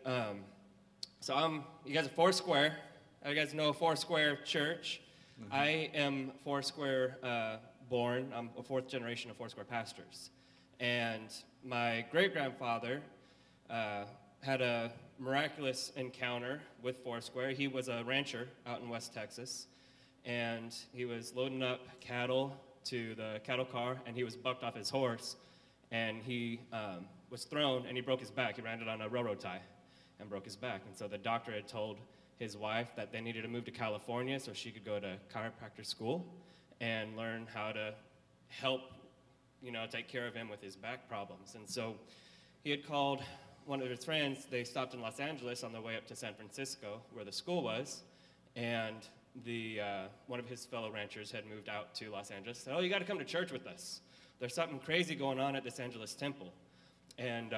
You guys are Foursquare. You guys know Foursquare Church. Mm-hmm. I am Foursquare born. I'm a fourth generation of Foursquare pastors. And my great-grandfather had a miraculous encounter with Foursquare. He was a rancher out in West Texas, and he was loading up cattle to the cattle car, and he was bucked off his horse, and he was thrown, and he broke his back. He landed on a railroad tie and broke his back. And so the doctor had told his wife that they needed to move to California so she could go to chiropractor school and learn how to help, take care of him with his back problems. And so he had called one of his friends. They stopped in Los Angeles on their way up to San Francisco, where the school was, and one of his fellow ranchers had moved out to Los Angeles. Said, "Oh, you got to come to church with us. There's something crazy going on at the Los Angeles Temple." And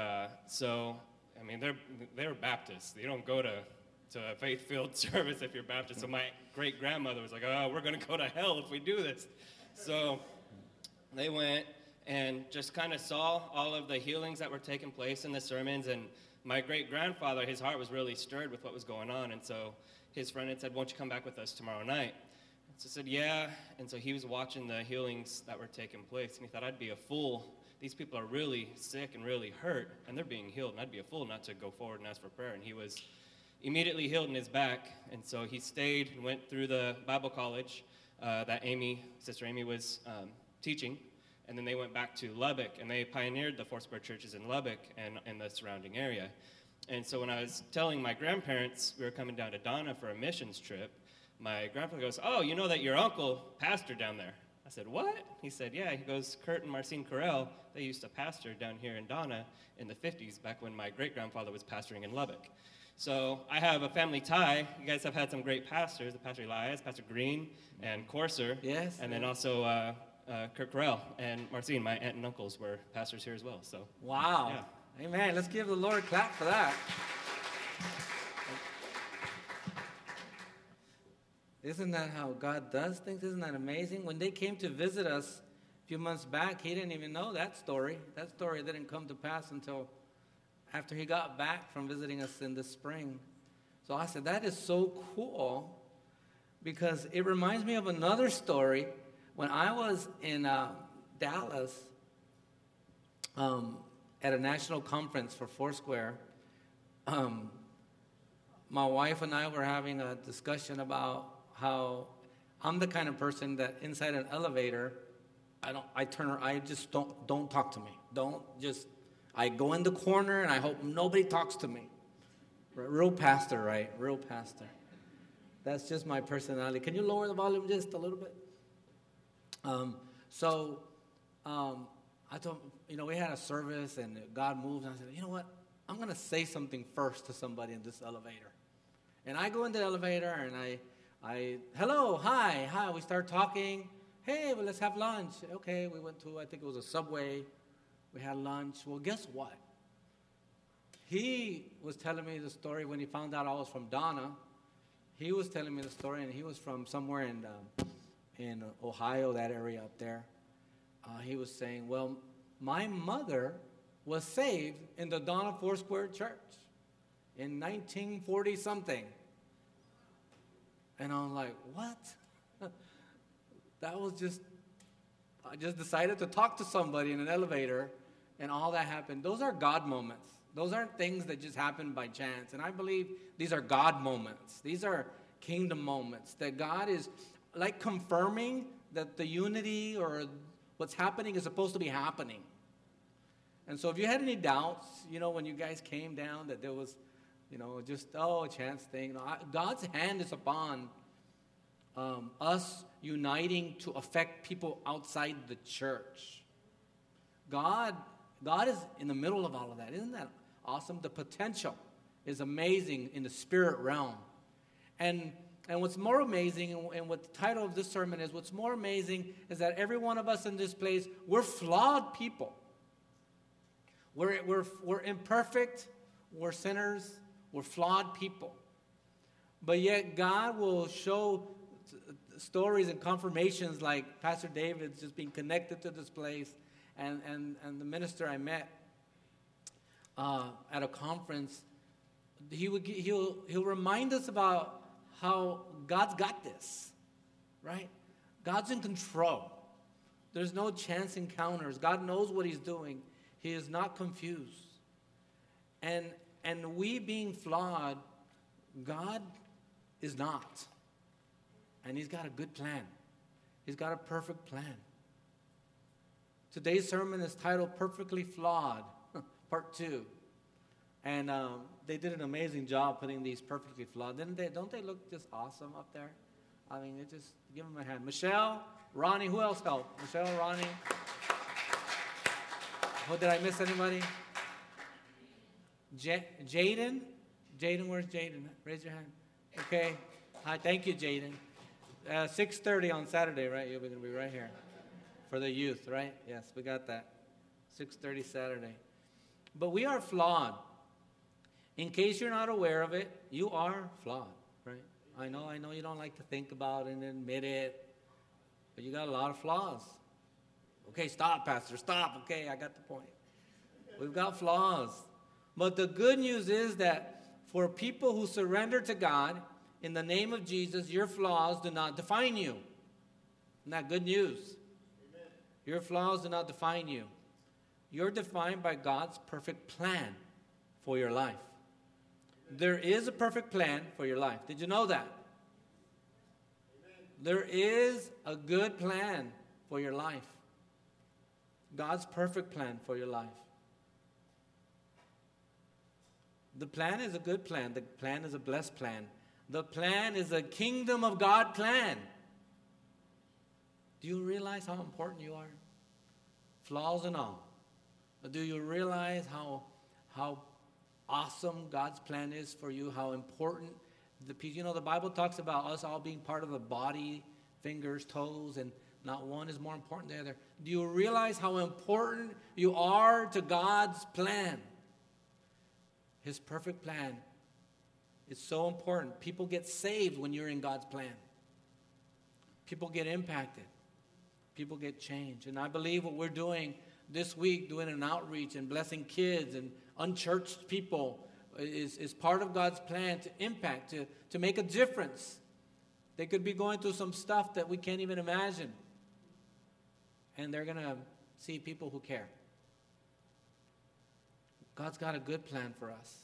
they were Baptists. You don't go to a faith-filled service if you're Baptist. So my great-grandmother was like, "Oh, we're going to go to hell if we do this." So they went and just kind of saw all of the healings that were taking place in the sermons. And my great-grandfather, his heart was really stirred with what was going on. And so his friend had said, "Won't you come back with us tomorrow night?" So I said, "Yeah." And so he was watching the healings that were taking place. And he thought, I'd be a fool. These people are really sick and really hurt, and they're being healed. And I'd be a fool not to go forward and ask for prayer. And he was immediately healed in his back. And so he stayed and went through the Bible college that Sister Amy was teaching. And then they went back to Lubbock, and they pioneered the Foursquare churches in Lubbock and in the surrounding area. And so when I was telling my grandparents we were coming down to Donna for a missions trip, my grandfather goes, "Oh, you know that your uncle pastored down there?" I said, "What?" He said, "Yeah." He goes, "Kurt and Marcine Carell, they used to pastor down here in Donna in the 50s, back when my great-grandfather was pastoring in Lubbock." So I have a family tie. You guys have had some great pastors, Pastor Elias, Pastor Green, and Corser. Yes. And then also Kurt Carell and Marcine, my aunt and uncles, were pastors here as well. So. Wow. Yeah. Amen. Let's give the Lord a clap for that. Isn't that how God does things? Isn't that amazing? When they came to visit us a few months back, he didn't even know that story. That story didn't come to pass until after he got back from visiting us in the spring. So I said, that is so cool, because it reminds me of another story. When I was in Dallas at a national conference for Foursquare, my wife and I were having a discussion about how I'm the kind of person that inside an elevator, I just don't talk to me. I go in the corner and I hope nobody talks to me. Real pastor, right? Real pastor. That's just my personality. Can you lower the volume just a little bit? I told we had a service and God moved, and I said, you know what? I'm going to say something first to somebody in this elevator. And I go in the elevator and hello, hi, we start talking. Hey, well, let's have lunch. Okay, we went to, I think it was a Subway. We had lunch. Well, guess what? He was telling me the story when he found out I was from Donna. He was telling me the story, and he was from somewhere in Ohio, that area up there. He was saying, well, my mother was saved in the Donna Foursquare Church in 1940-something. And I'm like, what? I just decided to talk to somebody in an elevator, and all that happened. Those are God moments. Those aren't things that just happen by chance. And I believe these are God moments. These are kingdom moments that God is like confirming that the unity or what's happening is supposed to be happening. And so if you had any doubts, when you guys came down, that there was, a chance thing. God's hand is upon us uniting to affect people outside the church. God is in the middle of all of that. Isn't that awesome? The potential is amazing in the spirit realm. And what's more amazing, and what the title of this sermon is, what's more amazing is that every one of us in this place, we're flawed people. We're imperfect, we're sinners, we're flawed people. But yet God will show stories and confirmations like Pastor David's just being connected to this place, and the minister I met at a conference, he'll remind us about how God's got this, right? God's in control. There's no chance encounters. God knows what he's doing. He is not confused. And we being flawed, God is not. And he's got a good plan. He's got a perfect plan. Today's sermon is titled Perfectly Flawed, Part 2. And they did an amazing job putting these perfectly flawed, didn't they? Don't they look just awesome up there? I mean, it just, give them a hand. Michelle, Ronnie, who else helped? Michelle, Ronnie. Oh, did I miss anybody? Jaden? Jaden, where's Jaden? Raise your hand. Okay. Hi, thank you, Jaden. 6:30 on Saturday, right? You're going to be right here for the youth, right? Yes, we got that. 6:30 Saturday. But we are flawed. In case you're not aware of it, you are flawed, right? I know you don't like to think about it and admit it, but you got a lot of flaws. Okay, stop, Pastor, stop. Okay, I got the point. We've got flaws. But the good news is that for people who surrender to God, in the name of Jesus, your flaws do not define you. Isn't that good news? Amen. Your flaws do not define you. You're defined by God's perfect plan for your life. There is a perfect plan for your life. Did you know that? Amen. There is a good plan for your life. God's perfect plan for your life. The plan is a good plan. The plan is a blessed plan. The plan is a kingdom of God plan. Do you realize how important you are? Flaws and all. Do you realize how awesome God's plan is for you? How important the Bible talks about us all being part of the body, fingers, toes, and not one is more important than the other. Do you realize how important you are to God's plan? His perfect plan. It's so important. People get saved when you're in God's plan. People get impacted. People get changed. And I believe what we're doing this week, doing an outreach and blessing kids and unchurched people, is part of God's plan to impact, to make a difference. They could be going through some stuff that we can't even imagine. And they're going to see people who care. God's got a good plan for us.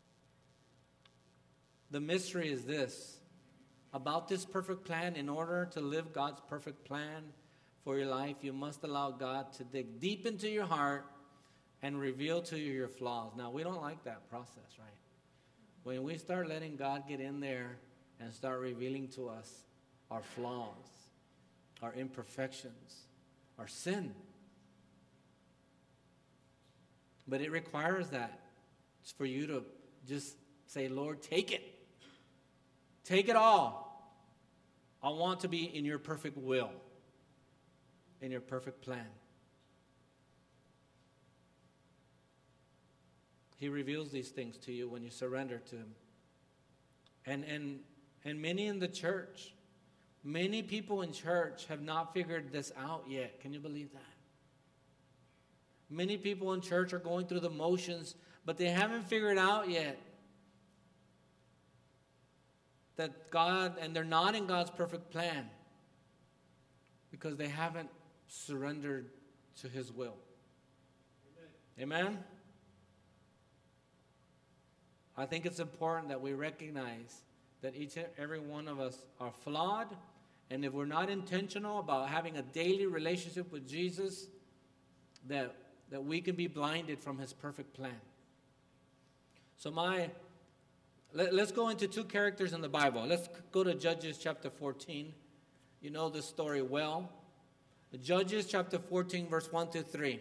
The mystery is this. About this perfect plan, in order to live God's perfect plan for your life, you must allow God to dig deep into your heart and reveal to you your flaws. Now, we don't like that process, right? When we start letting God get in there and start revealing to us our flaws, our imperfections, our sin. But it requires that. It's for you to just say, Lord, take it. Take it all. I want to be in your perfect will, in your perfect plan. He reveals these things to you when you surrender to him. And many in the church, many people in church have not figured this out yet. Can you believe that? Many people in church are going through the motions, but they haven't figured out yet that God, and they're not in God's perfect plan because they haven't surrendered to his will. Amen? Amen? I think it's important that we recognize that each and every one of us are flawed, and if we're not intentional about having a daily relationship with Jesus, that we can be blinded from his perfect plan. So let's go into two characters in the Bible. Let's go to Judges chapter 14. You know this story well. Judges chapter 14, verse 1 to 3.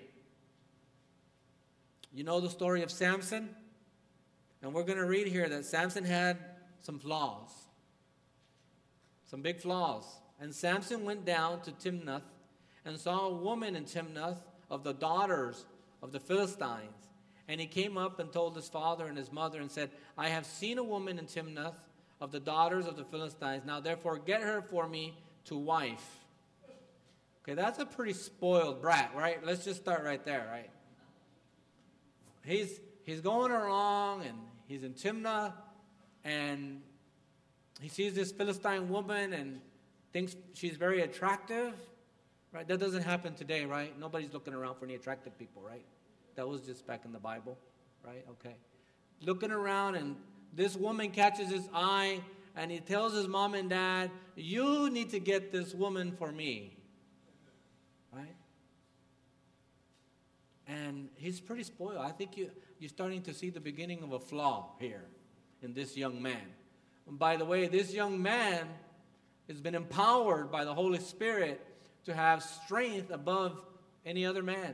You know the story of Samson? And we're going to read here that Samson had some flaws. Some big flaws. And Samson went down to Timnath and saw a woman in Timnath of the daughters of the Philistines. And he came up and told his father and his mother and said, I have seen a woman in Timnath of the daughters of the Philistines. Now therefore get her for me to wife. Okay, that's a pretty spoiled brat, right? Let's just start right there, right? He's going along and he's in Timnah, and he sees this Philistine woman and thinks she's very attractive, right? That doesn't happen today, right? Nobody's looking around for any attractive people, right? That was just back in the Bible, right? Okay. Looking around, and this woman catches his eye, and he tells his mom and dad, you need to get this woman for me, right? And he's pretty spoiled. I think you're starting to see the beginning of a flaw here in this young man. And by the way, this young man has been empowered by the Holy Spirit to have strength above any other man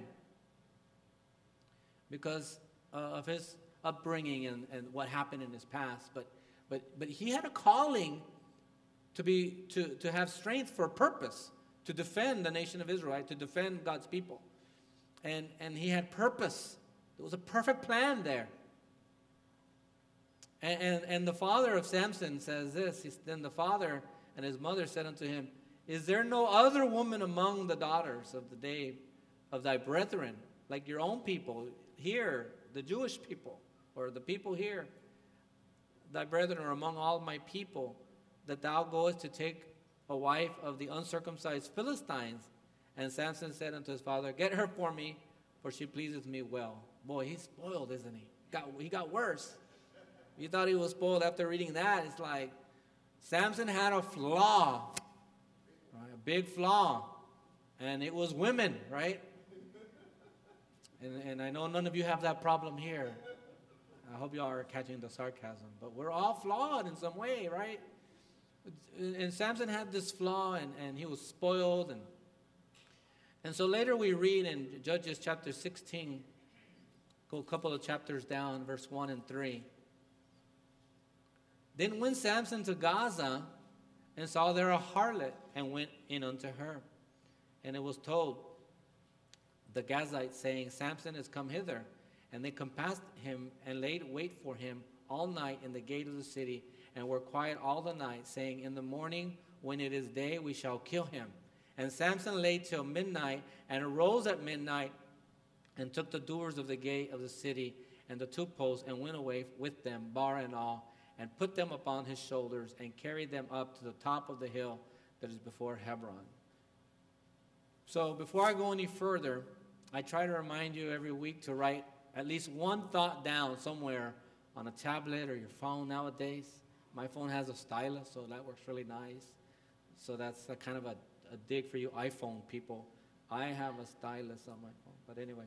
because of his upbringing and what happened in his past. But he had a calling to have strength for a purpose, to defend the nation of Israel, right? To defend God's people. And he had purpose. There was a perfect plan there. And the father of Samson says this. Then the father and his mother said unto him, is there no other woman among the daughters of the day of thy brethren, like your own people here, the Jewish people, or the people here, thy brethren are among all my people, that thou goest to take a wife of the uncircumcised Philistines? And Samson said unto his father, get her for me, for she pleases me well. Boy, he's spoiled, isn't he? He got worse. You thought he was spoiled after reading that. It's like Samson had a flaw, right? A big flaw, and it was women, right? And I know none of you have that problem here. I hope you are catching the sarcasm, but we're all flawed in some way, right? And Samson had this flaw, and he was spoiled, and so later we read in Judges chapter 16, go a couple of chapters down, verse 1 and 3. Then went Samson to Gaza, and saw there a harlot, and went in unto her. And it was told the Gazites, saying, Samson is come hither. And they compassed him, and laid wait for him all night in the gate of the city, and were quiet all the night, saying, in the morning, when it is day, we shall kill him. And Samson lay till midnight, and arose at midnight, and took the doors of the gate of the city, and the two posts, and went away with them, bar and all, and put them upon his shoulders, and carried them up to the top of the hill that is before Hebron. So before I go any further, I try to remind you every week to write at least one thought down somewhere on a tablet or your phone nowadays. My phone has a stylus, so that works really nice. So that's a kind of a dig for you iPhone people. I have a stylus on my phone. But anyway,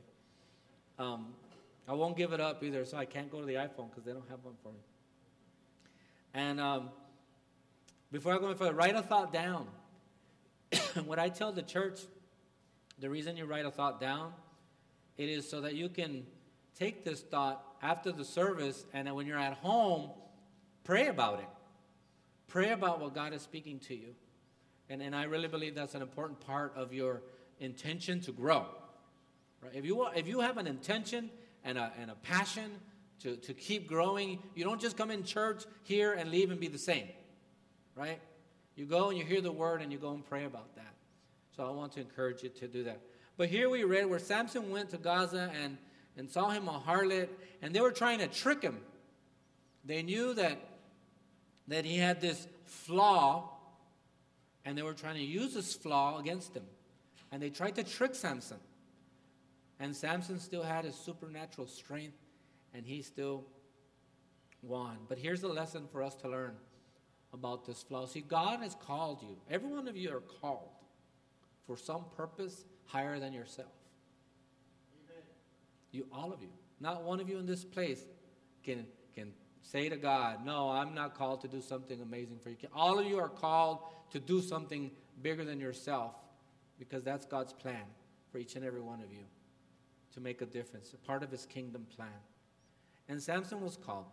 I won't give it up either, so I can't go to the iPhone because they don't have one for me. And before I go any further, write a thought down. What I tell the church, the reason you write a thought down, it is so that you can take this thought after the service, and when you're at home, pray about it. Pray about what God is speaking to you. And I really believe that's an important part of your intention to grow. Right? If you have an intention and a passion to keep growing, you don't just come in church, hear, and leave and be the same. Right? You go and you hear the word and you go and pray about that. So I want to encourage you to do that. But here we read where Samson went to Gaza and saw him a harlot, and they were trying to trick him. They knew that he had this flaw, and they were trying to use this flaw against him. And they tried to trick Samson. And Samson still had his supernatural strength, and he still won. But here's a lesson for us to learn about this flaw. See, God has called you. Every one of you are called for some purpose higher than yourself. Amen. You, all of you. Not one of you in this place can say to God, no, I'm not called to do something amazing for you. All of you are called to do something bigger than yourself, because that's God's plan for each and every one of you, to make a difference, a part of his kingdom plan. And Samson was called.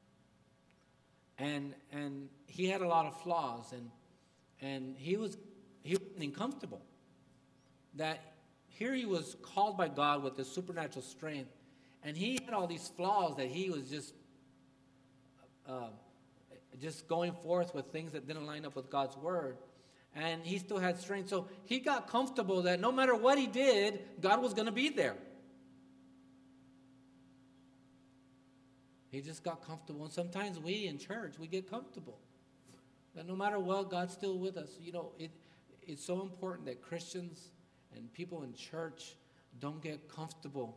And he had a lot of flaws, and he was uncomfortable. That here he was called by God with this supernatural strength, and he had all these flaws that he was just going forth with things that didn't line up with God's word. And he still had strength. So he got comfortable that no matter what he did, God was going to be there. He just got comfortable. And sometimes we in church, we get comfortable. That no matter what, God's still with us. It's so important that Christians and people in church don't get comfortable.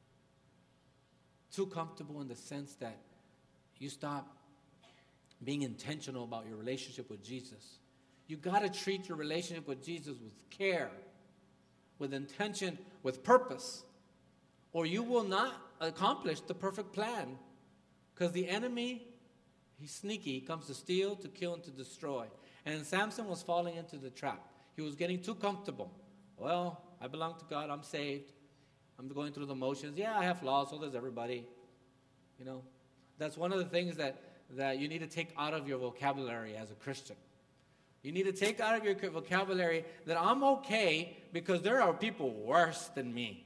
Too comfortable in the sense that you stop being intentional about your relationship with Jesus. You got to treat your relationship with Jesus with care, with intention, with purpose, or you will not accomplish the perfect plan. Because the enemy, he's sneaky. He comes to steal, to kill, and to destroy. And Samson was falling into the trap. He was getting too comfortable. Well, I belong to God. I'm saved. I'm going through the motions. Yeah, I have flaws. So does everybody. That's one of the things that you need to take out of your vocabulary as a Christian. You need to take out of your vocabulary that I'm okay because there are people worse than me.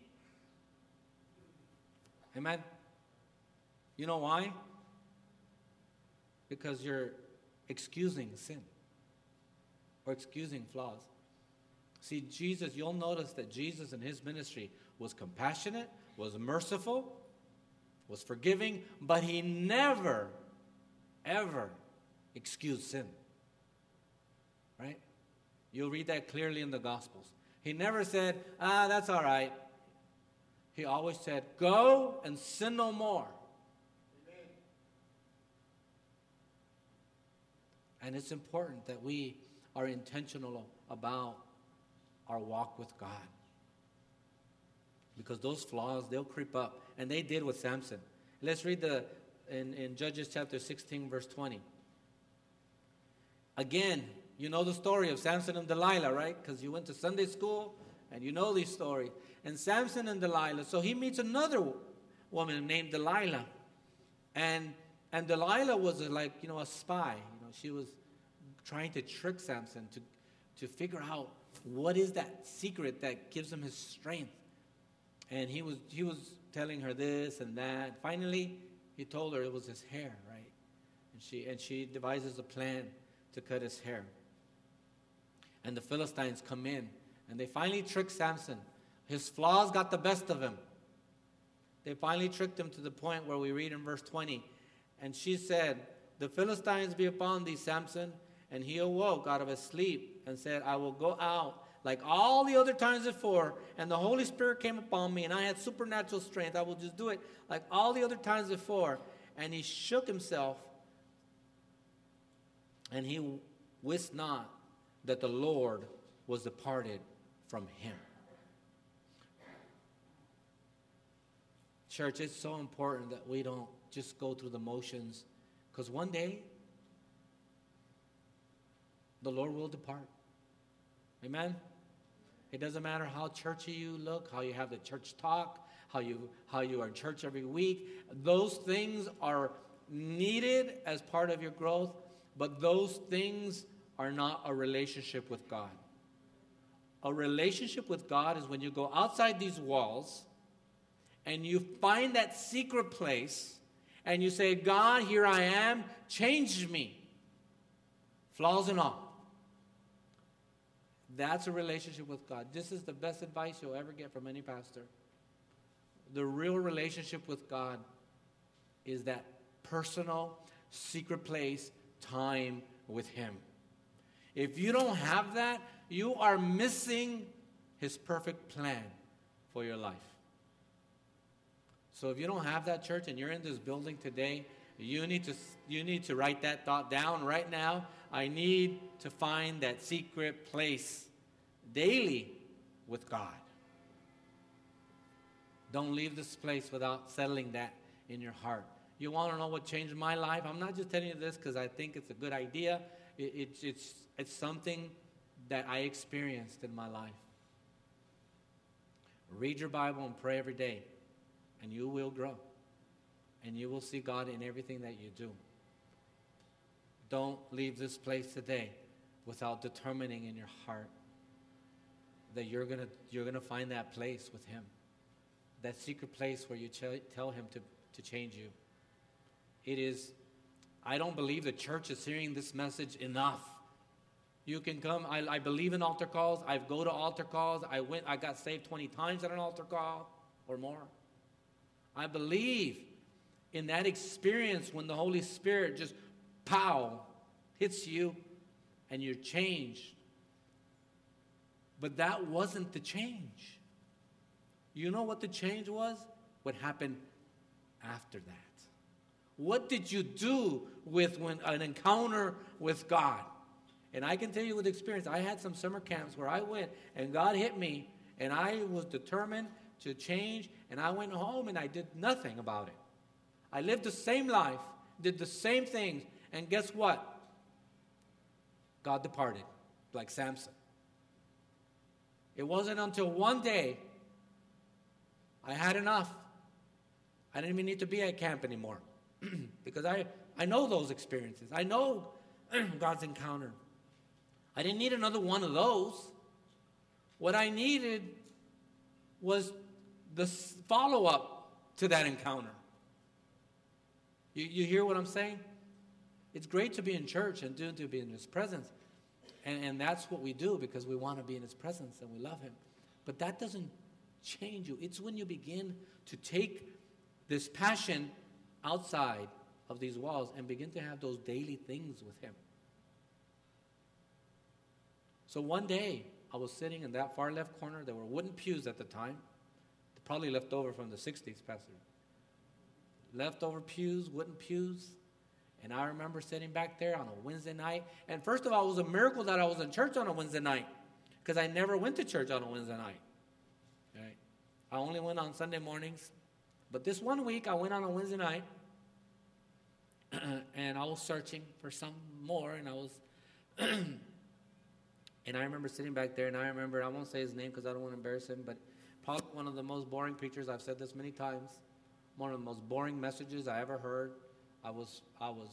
Amen? You know why? Because you're excusing sin or excusing flaws. See, Jesus, you'll notice that Jesus in his ministry was compassionate, was merciful, was forgiving, but he never, ever excused sin. Right? You'll read that clearly in the Gospels. He never said, that's all right. He always said, go and sin no more. Amen. And it's important that we are intentional about our walk with God. Because those flaws, they'll creep up. And they did with Samson. Let's read in Judges chapter 16, verse 20. Again, you know the story of Samson and Delilah, right? Because you went to Sunday school and you know these stories. And Samson and Delilah, so he meets another woman named Delilah. And Delilah was a spy. She was trying to trick Samson to figure out what is that secret that gives him his strength. And he was telling her this and that. Finally, he told her it was his hair, right? And she devises a plan to cut his hair. And the Philistines come in, and they finally trick Samson. His flaws got the best of him. They finally tricked him to the point where we read in verse 20. And she said, the Philistines be upon thee, Samson. And he awoke out of his sleep and said, I will go out like all the other times before. And the Holy Spirit came upon me, and I had supernatural strength. I will just do it like all the other times before. And he shook himself, and he wist not that the Lord was departed from him. Church, it's so important that we don't just go through the motions, because one day the Lord will depart. Amen? It doesn't matter how churchy you look, how you have the church talk, how you are in church every week. Those things are needed as part of your growth, but those things are not a relationship with God. A relationship with God is when you go outside these walls and you find that secret place and you say, God, here I am, change me, flaws and all. That's a relationship with God. This is the best advice you'll ever get from any pastor. The real relationship with God is that personal, secret place, time with him. If you don't have that, you are missing his perfect plan for your life. So if you don't have that, church, and you're in this building today, you need to write that thought down right now. I need to find that secret place daily with God. Don't leave this place without settling that in your heart. You want to know what changed my life? I'm not just telling you this because I think it's a good idea. It's something that I experienced in my life. Read your Bible and pray every day, and you will grow. And you will see God in everything that you do. Don't leave this place today without determining in your heart that you're gonna find that place with him. That secret place where you tell him to change you. I don't believe the church is hearing this message enough. You can come. I believe in altar calls. I go to altar calls. I got saved 20 times at an altar call or more. I believe in that experience when the Holy Spirit just, pow, hits you and you're changed. But that wasn't the change. You know what the change was? What happened after that? What did you do with when an encounter with God? And I can tell you with experience, I had some summer camps where I went and God hit me and I was determined to change, and I went home and I did nothing about it. I lived the same life, did the same things, and guess what? God departed, like Samson. It wasn't until one day I had enough. I didn't even need to be at camp anymore because I know those experiences. I know God's encounter. I didn't need another one of those. What I needed was the follow-up to that encounter. You hear what I'm saying? It's great to be in church and to be in His presence. And that's what we do because we want to be in His presence and we love Him. But that doesn't change you. It's when you begin to take this passion outside of these walls and begin to have those daily things with Him. So one day, I was sitting in that far left corner. There were wooden pews at the time. Probably left over from the 60s, Pastor. Leftover pews, wooden pews. And I remember sitting back there on a Wednesday night. And first of all, it was a miracle that I was in church on a Wednesday night, because I never went to church on a Wednesday night. Right? I only went on Sunday mornings. But this one week, I went on a Wednesday night. And I was searching for some more. And I was... and I remember sitting back there. And I remember, I won't say his name because I don't want to embarrass him, but probably one of the most boring preachers. I've said this many times. One of the most boring messages I ever heard. I was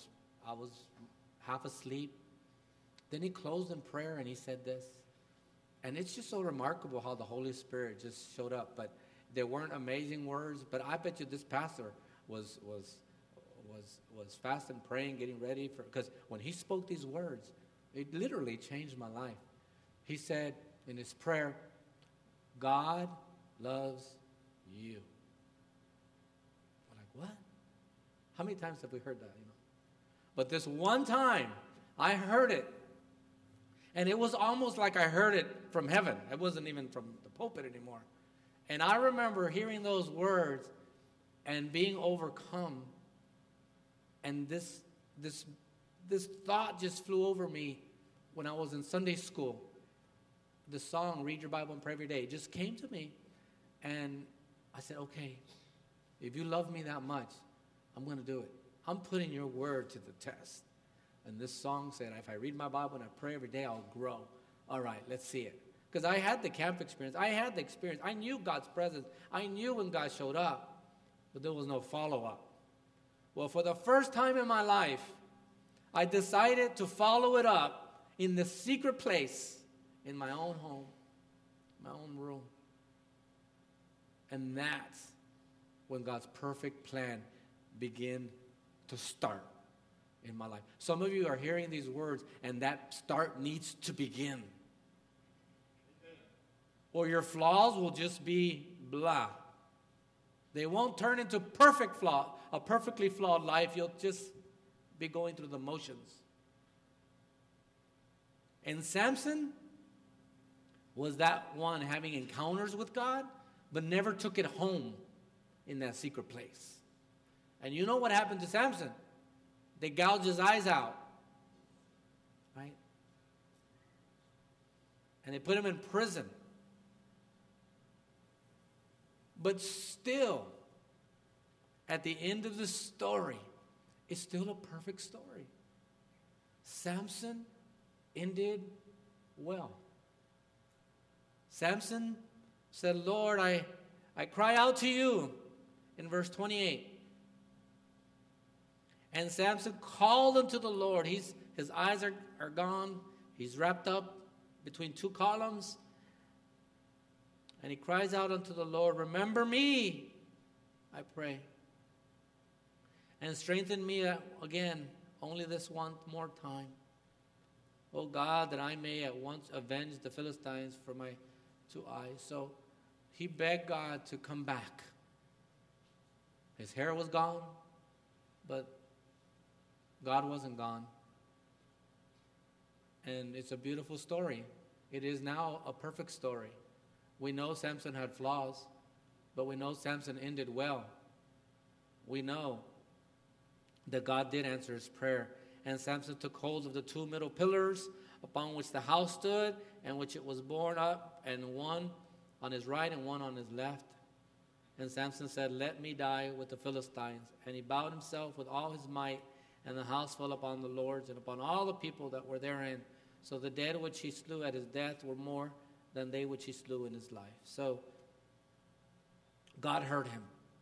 half asleep. Then he closed in prayer and he said this. And it's just so remarkable how the Holy Spirit just showed up. But they weren't amazing words. But I bet you this pastor was fasting, praying, getting ready for, because when he spoke these words, it literally changed my life. He said in his prayer, God loves you. I'm like, what? How many times have we heard that? But this one time, I heard it. And it was almost like I heard it from heaven. It wasn't even from the pulpit anymore. And I remember hearing those words and being overcome. And this thought just flew over me when I was in Sunday school. The song, Read Your Bible and Pray Every Day, just came to me. And I said, okay, if you love me that much, I'm going to do it. I'm putting your word to the test. And this song said, if I read my Bible and I pray every day, I'll grow. All right, let's see it. Because I had the camp experience. I had the experience. I knew God's presence. I knew when God showed up. But there was no follow-up. Well, for the first time in my life, I decided to follow it up in the secret place in my own home, my own room. And that's when God's perfect plan began to start in my life. Some of you are hearing these words, and that start needs to begin. Or your flaws will just be blah. They won't turn into a perfectly flawed life. You'll just be going through the motions. And Samson was that one having encounters with God, but never took it home in that secret place. And you know what happened to Samson? They gouged his eyes out. Right? And they put him in prison. But still, at the end of the story, it's still a perfect story. Samson ended well. Samson said, Lord, I cry out to you, in verse 28. And Samson called unto the Lord. His eyes are gone. He's wrapped up between two columns. And he cries out unto the Lord, remember me, I pray. And strengthen me again, only this one more time. O God, that I may at once avenge the Philistines for my two eyes. So he begged God to come back. His hair was gone. But God wasn't gone. And it's a beautiful story. It is now a perfect story. We know Samson had flaws, but we know Samson ended well. We know that God did answer his prayer. And Samson took hold of the two middle pillars upon which the house stood, and which it was borne up, and one on his right and one on his left. And Samson said, "Let me die with the Philistines." And he bowed himself with all his might, and the house fell upon the lords and upon all the people that were therein. So the dead which he slew at his death were more than they which he slew in his life. So God heard him.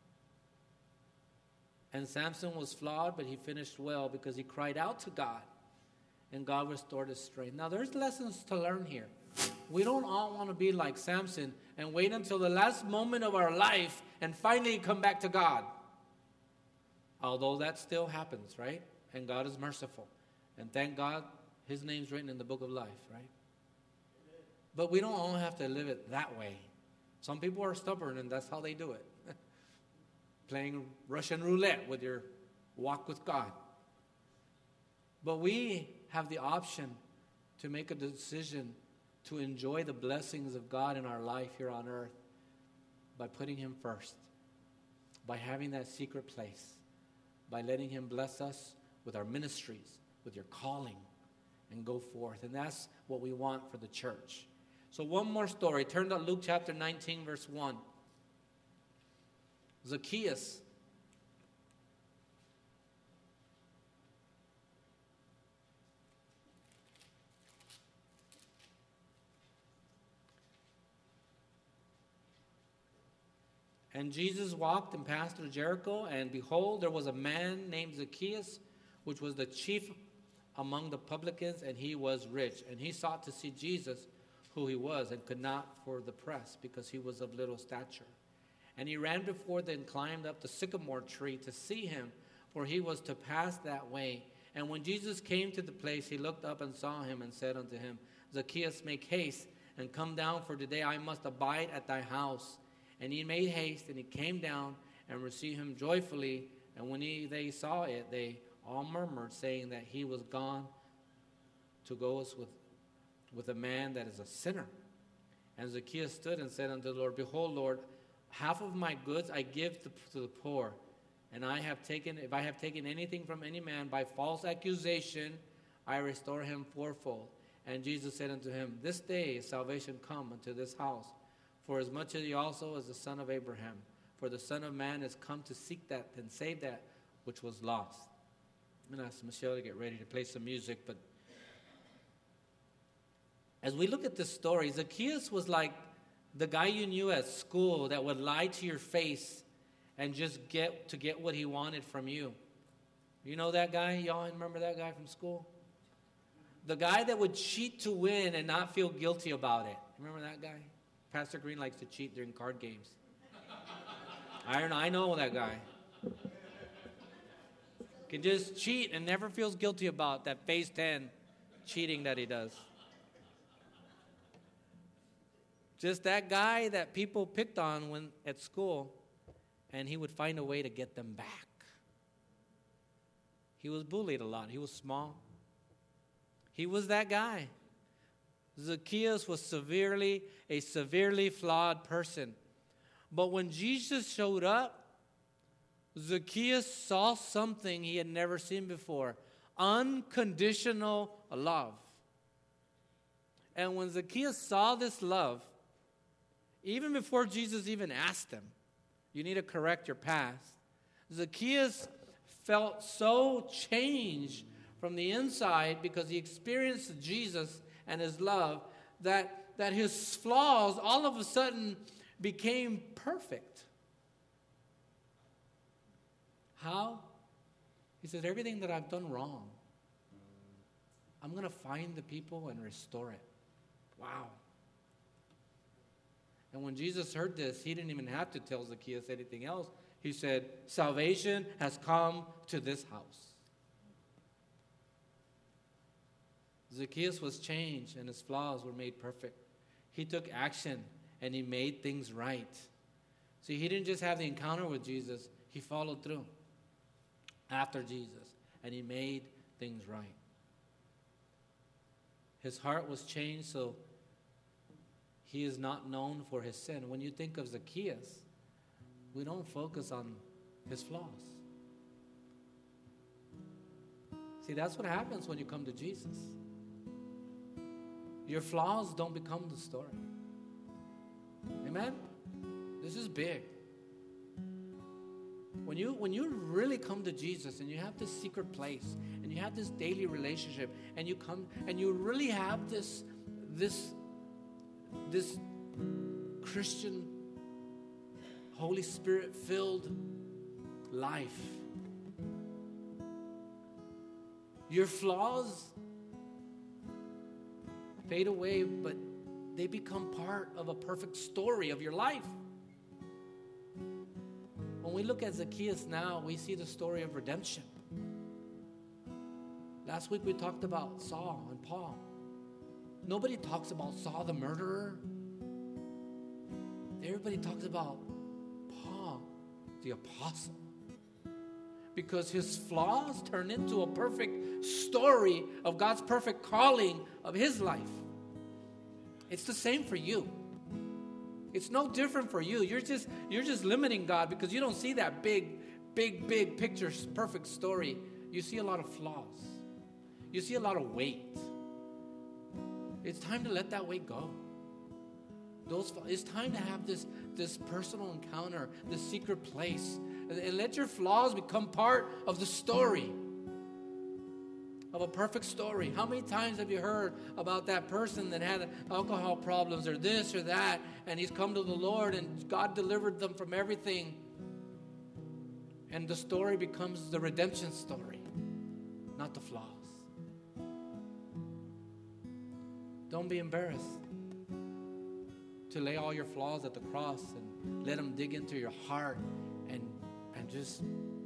And Samson was flawed, but he finished well because he cried out to God, and God restored his strength. Now, there's lessons to learn here. We don't all want to be like Samson and wait until the last moment of our life and finally come back to God. Although that still happens, right? And God is merciful. And thank God his name's written in the book of life, right? But we don't all have to live it that way. Some people are stubborn, and that's how they do it. Playing Russian roulette with your walk with God. But we have the option to make a decision to enjoy the blessings of God in our life here on earth by putting him first, by having that secret place, by letting him bless us with our ministries, with your calling, and go forth. And that's what we want for the church. So one more story. Turn to Luke chapter 19, verse 1. Zacchaeus. And Jesus walked and passed through Jericho, and behold, there was a man named Zacchaeus, which was the chief among the publicans, and he was rich. And he sought to see Jesus, who he was, and could not for the press, because he was of little stature. And he ran before them and climbed up the sycamore tree to see him, for he was to pass that way. And when Jesus came to the place, he looked up and saw him and said unto him, Zacchaeus, make haste and come down, for today I must abide at thy house. And he made haste, and he came down and received him joyfully. And when they saw it, they all murmured, saying that he was gone to go with a man that is a sinner. And Zacchaeus stood and said unto the Lord, Behold, Lord, half of my goods I give to the poor. And if I have taken anything from any man by false accusation, I restore him fourfold. And Jesus said unto him, This day is salvation come unto this house, for as much as he also is the son of Abraham. For the Son of Man is come to seek that and save that which was lost. I'm going to ask Michelle to get ready to play some music. But as we look at this story, Zacchaeus was like the guy you knew at school that would lie to your face and just get what he wanted from you. You know that guy? Y'all remember that guy from school? The guy that would cheat to win and not feel guilty about it. Remember that guy? Pastor Green likes to cheat during card games. I know that guy. Can just cheat and never feels guilty about that phase 10 cheating that he does. Just that guy that people picked on when at school, and he would find a way to get them back. He was bullied a lot. He was small. He was that guy. Zacchaeus was a severely flawed person. But when Jesus showed up, Zacchaeus saw something he had never seen before. Unconditional love. And when Zacchaeus saw this love, even before Jesus even asked him, you need to correct your past, Zacchaeus felt so changed from the inside because he experienced Jesus and his love that his flaws all of a sudden became perfect. How? He says, everything that I've done wrong, I'm going to find the people and restore it. Wow. And when Jesus heard this, he didn't even have to tell Zacchaeus anything else. He said, salvation has come to this house. Zacchaeus was changed and his flaws were made perfect. He took action and he made things right. See, he didn't just have the encounter with Jesus, he followed through. after Jesus, and he made things right. His heart was changed, so he is not known for his sin. When you think of Zacchaeus, we don't focus on his flaws. See, that's what happens when you come to Jesus. Your flaws don't become the story. Amen? This is big. When you really come to Jesus and you have this secret place and you have this daily relationship and you come and you really have this Christian, Holy Spirit filled life, your flaws fade away, but they become part of a perfect story of your life. When we look at Zacchaeus now, we see the story of redemption. Last week we talked about Saul and Paul. Nobody talks about Saul the murderer. Everybody talks about Paul the apostle. Because his flaws turn into a perfect story of God's perfect calling of his life. It's the same for you. It's no different for you. You're just limiting God because you don't see that big picture, perfect story. You see a lot of flaws. You see a lot of weight. It's time to let that weight go. It's time to have this personal encounter, this secret place. And let your flaws become part of the story, of a perfect story. How many times have you heard about that person that had alcohol problems or this or that, and he's come to the Lord and God delivered them from everything, and the story becomes the redemption story, not the flaws. Don't be embarrassed to lay all your flaws at the cross and let them dig into your heart and just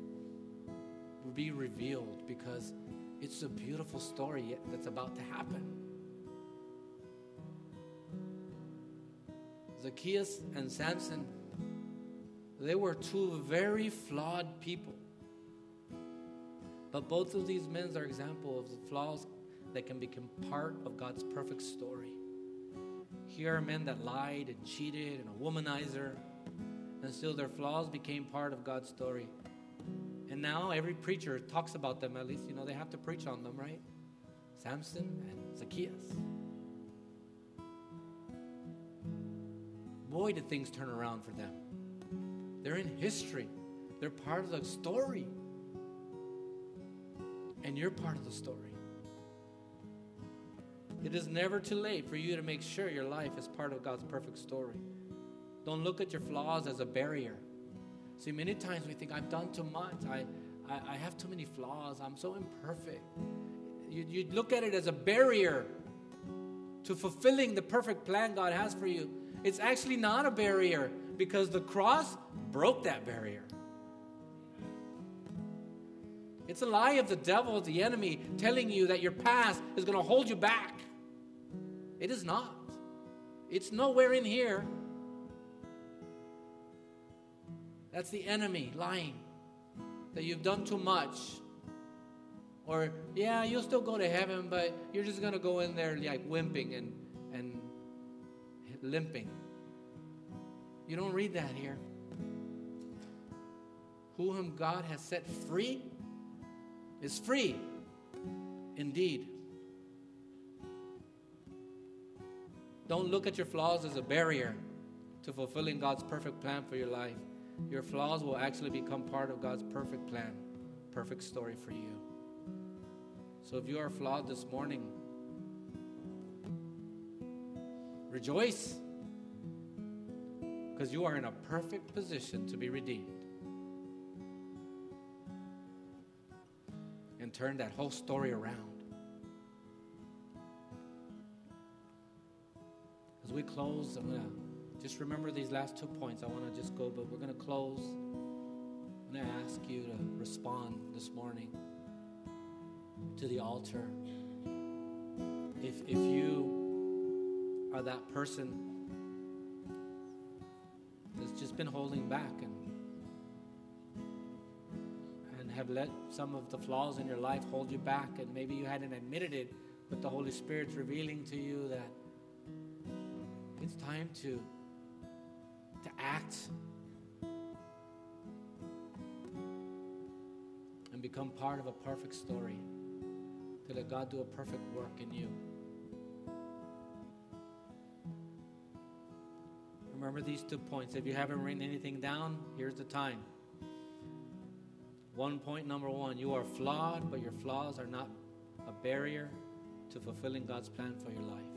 be revealed, because it's a beautiful story that's about to happen. Zacchaeus and Samson, they were two very flawed people. But both of these men are examples of the flaws that can become part of God's perfect story. Here are men that lied and cheated and a womanizer, and still their flaws became part of God's story. And now every preacher talks about them, at least, they have to preach on them, right? Samson and Zacchaeus. Boy, did things turn around for them. They're in history. They're part of the story. And you're part of the story. It is never too late for you to make sure your life is part of God's perfect story. Don't look at your flaws as a barrier. See, many times we think, I've done too much. I have too many flaws. I'm so imperfect. You look at it as a barrier to fulfilling the perfect plan God has for you. It's actually not a barrier, because the cross broke that barrier. It's a lie of the devil, the enemy, telling you that your past is going to hold you back. It is not. It's nowhere in here. That's the enemy lying, that you've done too much. Or, yeah, you'll still go to heaven, but you're just going to go in there like wimping and limping. You don't read that here. Whom God has set free is free indeed. Don't look at your flaws as a barrier to fulfilling God's perfect plan for your life. Your flaws will actually become part of God's perfect plan, perfect story for you. So if you are flawed this morning, rejoice, because you are in a perfect position to be redeemed and turn that whole story around. As we close, I'm going to just remember these last 2 points. I want to just go, but we're going to close. I'm going to ask you to respond this morning to the altar. If you are that person that's just been holding back and have let some of the flaws in your life hold you back, and maybe you hadn't admitted it, but the Holy Spirit's revealing to you that it's time to act and become part of a perfect story, to let God do a perfect work in you. Remember these 2 points. If you haven't written anything down, here's the time. Point number 1, you are flawed, but your flaws are not a barrier to fulfilling God's plan for your life.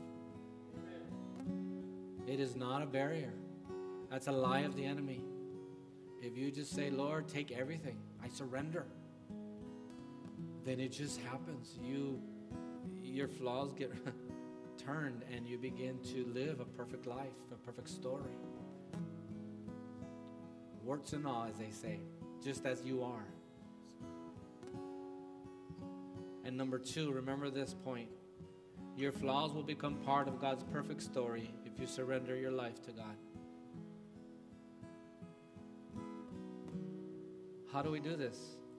It is not a barrier. That's a lie of the enemy. If you just say, Lord, take everything, I surrender, then it just happens. Your flaws get turned and you begin to live a perfect life, a perfect story. Warts and all, as they say, just as you are. And number 2, remember this point. Your flaws will become part of God's perfect story if you surrender your life to God. How do we do this?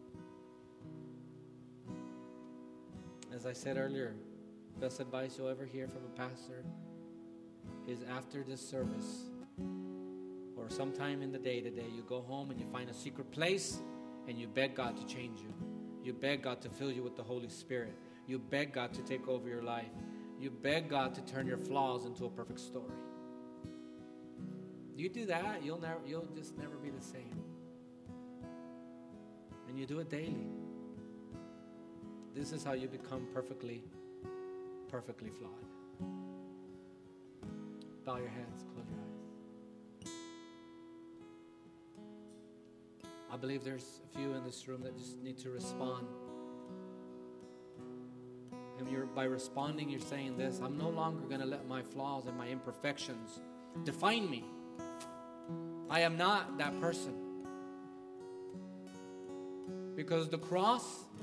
As I said earlier, best advice you'll ever hear from a pastor is after this service or sometime in the day today, you go home and you find a secret place and you beg God to change you. You beg God to fill you with the Holy Spirit. You beg God to take over your life. You beg God to turn your flaws into a perfect story. You do that, you'll just never be the same. And you do it daily. This is how you become perfectly flawed. Bow your heads, close your eyes. I believe there's a few in this room that just need to respond. And by responding, you're saying this: I'm no longer going to let my flaws and my imperfections define me. I am not that person. Because the cross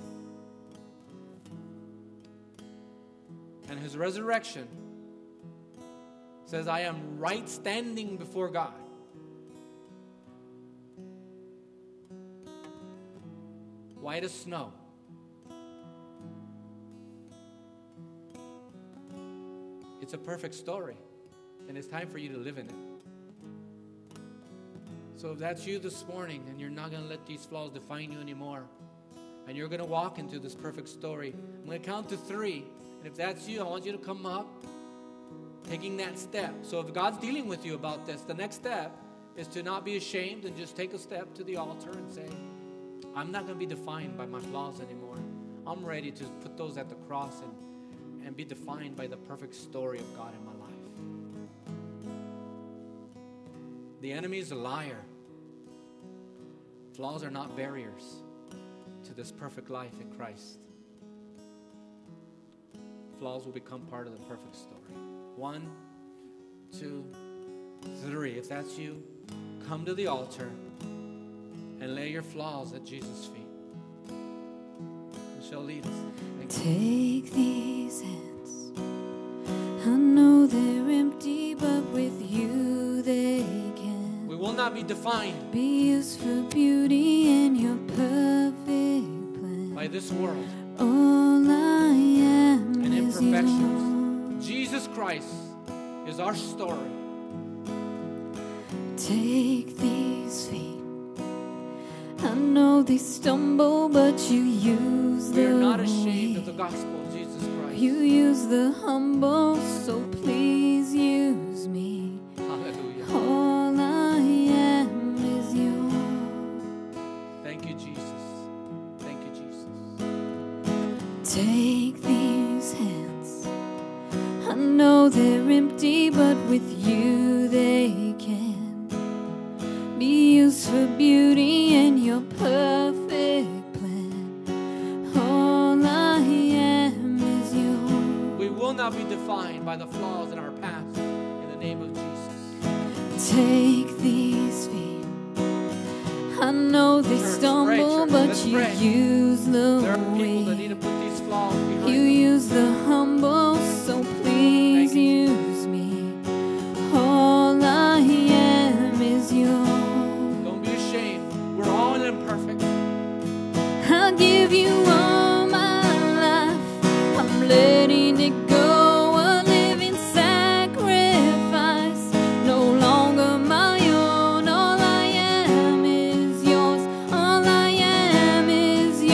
and his resurrection says I am right standing before God. White as snow. It's a perfect story, and it's time for you to live in it. So if that's you this morning and you're not going to let these flaws define you anymore, and you're going to walk into this perfect story, I'm going to count to 3. And if that's you, I want you to come up, taking that step. So if God's dealing with you about this, the next step is to not be ashamed and just take a step to the altar and say, I'm not going to be defined by my flaws anymore. I'm ready to put those at the cross and be defined by the perfect story of God in my life. The enemy is a liar. Flaws are not barriers to this perfect life in Christ. Flaws will become part of the perfect story. 1, 2, 3. If that's you, come to the altar and lay your flaws at Jesus' feet. She'll lead us. Take these hands. I know they're empty, but with you they can. We will not be defined Be used for beauty in your perfect plan. by this world All I am and is imperfections. Jesus Christ is our story. Take these feet. I know they stumble, but you use We the are not ashamed way. of the gospel of Jesus Christ. You use the humble, so please use me. Hallelujah. All I am is yours. Thank you, Jesus. Thank you, Jesus. Take these hands. I know they're empty, but with you they can be used for beauty in your perfect plan. All I am is yours. We will not be defined by the flaws in our past. In the name of Jesus. Take these feet. I know they Church, stumble, pray, church. but Let's you pray. use the There are people that way. need to put these flaws behind You them. use the humble, so please Thank you, use me. All I am is yours. Don't be ashamed. We're all imperfect. I I'm letting it go, a living sacrifice, no longer my own. All I am is yours. All I am is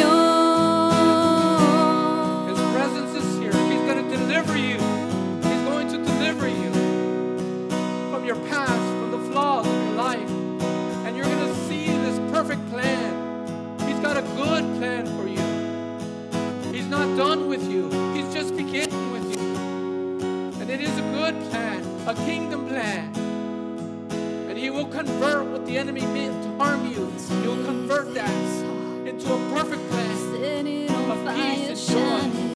yours. His presence is here. He's going to deliver you. He's going to deliver you from your past, from the flaws of your life. And you're going to see this perfect plan. He's got a good plan for you. He's not done with you. He's just beginning with you. And it is a good plan, a kingdom plan. And He will convert what the enemy meant to harm you. He'll convert that into a perfect plan Set it on of peace fire, and shine joy. it